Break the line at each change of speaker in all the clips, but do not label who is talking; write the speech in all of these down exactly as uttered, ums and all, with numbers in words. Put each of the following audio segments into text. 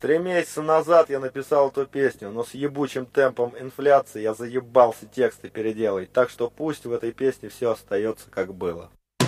Три месяца назад я написал эту песню, но с ебучим темпом инфляции я заебался тексты переделать, так что пусть в этой песне все остается как было.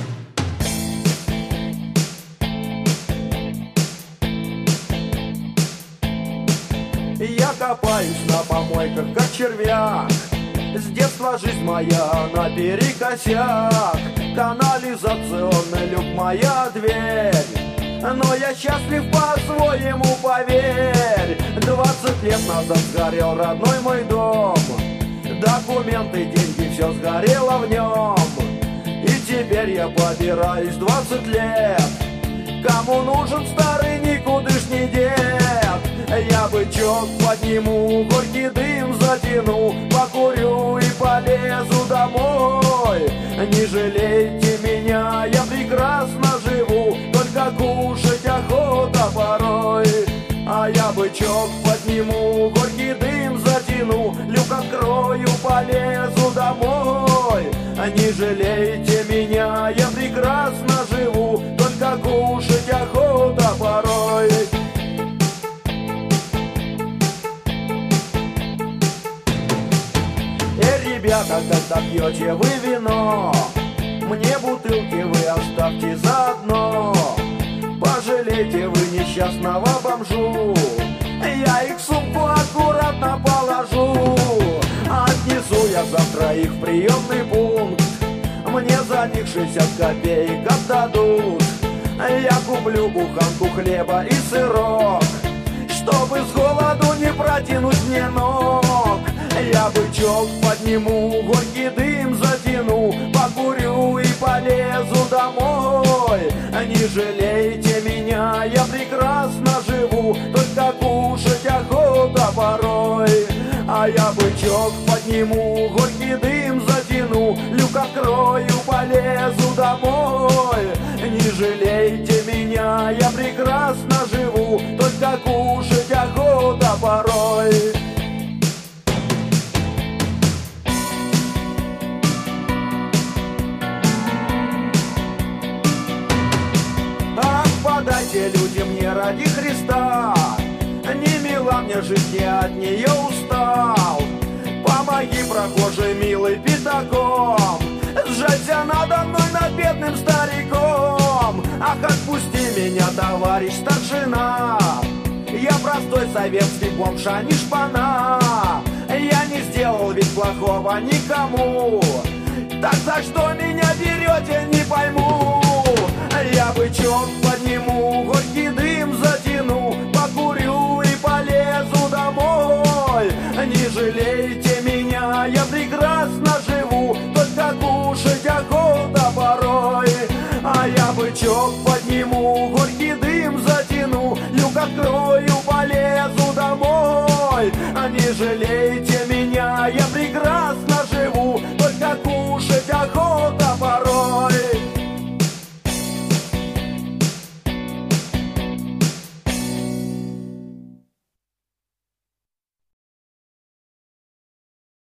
Я копаюсь на помойках, как червяк. С детства жизнь моя наперекосяк. Канализационный люк моя дверь. Но я счастлив по-своему, поверь. Двадцать лет назад сгорел родной мой дом. Документы, деньги, все сгорело в нем. И теперь я побираюсь двадцать лет. Кому нужен старый никудышний дед? Я бычок подниму, горький дым затяну, покурю и полезу домой. Не жалейте меня, я прекрасно живу, только кушать охота порой. А я бычок подниму, горький дым затяну, люк открою, полезу домой. Не жалейте меня, я прекрасно живу, только кушать охота порой. Ребята, когда пьете вы вино, мне бутылки вы оставьте заодно. Пожалейте вы несчастного бомжу, я их в сумку аккуратно положу. Отнесу я завтра их в приемный пункт, мне за них шестьдесят копеек отдадут. Я куплю буханку хлеба и сырок, чтобы с голоду не протянуть мне ног. Я бычок подниму, горький дым затяну, покурю и полезу домой. Не жалейте меня, я прекрасно живу, только кушать охота порой. А я бычок подниму, горький дым затяну, люк открою, полезу домой. Не жалейте меня, я прекрасно живу, только кушать охота порой. Ах, подайте люди мне ради Христа, не мила мне жизнь, я от нее устал. Помоги, прохожий милый, пятаком, сжалься надо мной, над бедным стариком. Ах, отпусти меня, товарищ старшина, я простой советский бомж, а не шпана. Я не сделал ведь плохого никому, так за что меня берете, не пойму. Я бычок подниму, горький дым затяну, покурю и полезу домой. Не жалейте меня, я прекрасно живу, только кушать охота порой. А я бычок подниму, горький дым затяну, люк открою, полезу домой. Не жалейте